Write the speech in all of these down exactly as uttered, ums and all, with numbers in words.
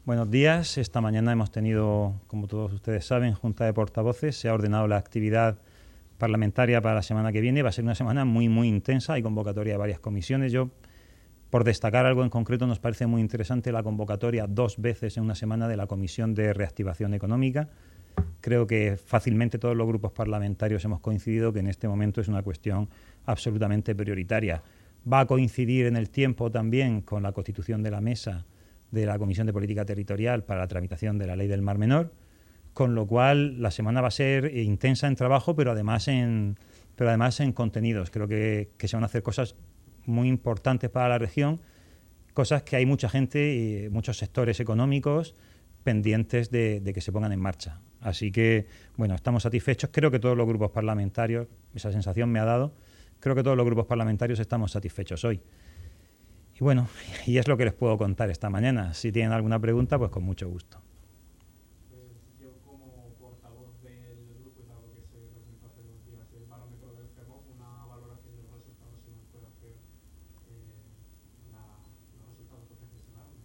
Buenos días. Esta mañana hemos tenido, como todos ustedes saben, Junta de Portavoces. Se ha ordenado la actividad parlamentaria para la semana que viene. Va a ser una semana muy, muy intensa. Hay convocatoria de varias comisiones. Yo, por destacar algo en concreto, nos parece muy interesante la convocatoria dos veces en una semana de la Comisión de Reactivación Económica. Creo que fácilmente todos los grupos parlamentarios hemos coincidido que en este momento es una cuestión absolutamente prioritaria. Va a coincidir en el tiempo también con la constitución de la mesa de la Comisión de Política Territorial para la tramitación de la Ley del Mar Menor, con lo cual la semana va a ser intensa en trabajo, pero además en, pero además en contenidos. Creo que, que se van a hacer cosas muy importantes para la región, cosas que hay mucha gente y muchos sectores económicos pendientes de, de que se pongan en marcha. Así que, bueno, estamos satisfechos. Creo que todos los grupos parlamentarios, esa sensación me ha dado, creo que todos los grupos parlamentarios estamos satisfechos hoy. Y bueno, y es lo que les puedo contar esta mañana. Si tienen alguna pregunta, pues con mucho gusto. Pues yo como portavoz del grupo y dado que se presentó hace dos días el barómetro del CEMOP, una valoración de los resultados, si nos puede hacer eh, la, los resultados que se señalaron.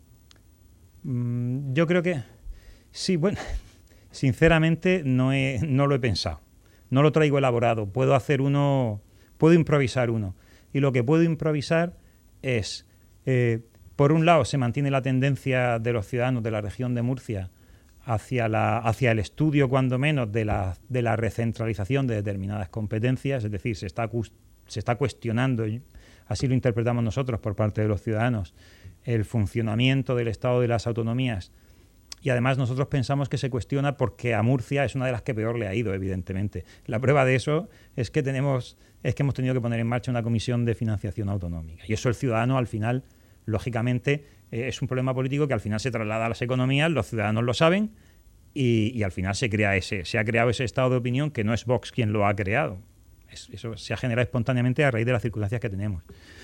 Mm, yo creo que sí, bueno, sinceramente no, he, no lo he pensado. No lo traigo elaborado. Puedo hacer uno, puedo improvisar uno. Y lo que puedo improvisar es... Eh, por un lado, se mantiene la tendencia de los ciudadanos de la región de Murcia hacia, la, hacia el estudio, cuando menos, de la, de la recentralización de determinadas competencias, es decir, se está, se está cuestionando, así lo interpretamos nosotros por parte de los ciudadanos, el funcionamiento del Estado de las autonomías. Y además nosotros pensamos que se cuestiona porque a Murcia es una de las que peor le ha ido, evidentemente. La prueba de eso es que, tenemos, es que hemos tenido que poner en marcha una comisión de financiación autonómica. Y eso el ciudadano, al final, lógicamente, eh, es un problema político que al final se traslada a las economías, los ciudadanos lo saben y, y al final se crea ese, se ha creado ese estado de opinión que no es Vox quien lo ha creado. Es, eso se ha generado espontáneamente a raíz de las circunstancias que tenemos.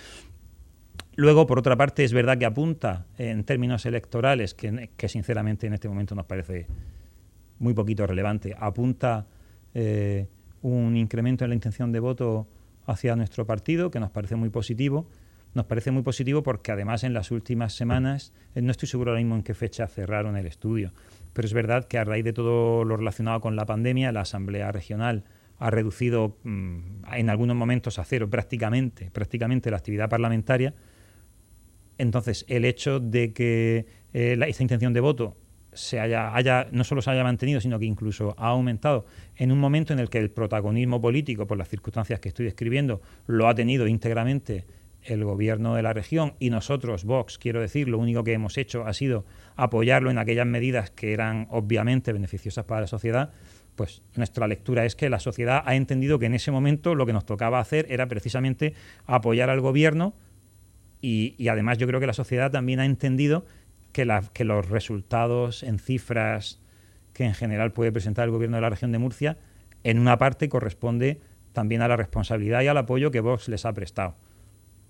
Luego, por otra parte, es verdad que apunta en términos electorales, que, que sinceramente en este momento nos parece muy poquito relevante, apunta eh, un incremento en la intención de voto hacia nuestro partido, que nos parece muy positivo. Nos parece muy positivo porque además en las últimas semanas, eh, no estoy seguro ahora mismo en qué fecha cerraron el estudio, pero es verdad que a raíz de todo lo relacionado con la pandemia, la Asamblea Regional ha reducido mmm, en algunos momentos a cero prácticamente, prácticamente la actividad parlamentaria. Entonces, el hecho de que eh, la, esta intención de voto se haya, haya, no solo se haya mantenido, sino que incluso ha aumentado en un momento en el que el protagonismo político, por las circunstancias que estoy describiendo, lo ha tenido íntegramente el gobierno de la región y nosotros, Vox, quiero decir, lo único que hemos hecho ha sido apoyarlo en aquellas medidas que eran obviamente beneficiosas para la sociedad, pues nuestra lectura es que la sociedad ha entendido que en ese momento lo que nos tocaba hacer era precisamente apoyar al gobierno y, y además yo creo que la sociedad también ha entendido que, la, que los resultados en cifras que en general puede presentar el gobierno de la región de Murcia, en una parte corresponde también a la responsabilidad y al apoyo que Vox les ha prestado.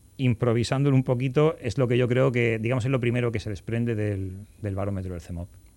Improvisándolo un poquito es lo que yo creo que, digamos, es lo primero que se desprende del, del barómetro del CEMOP.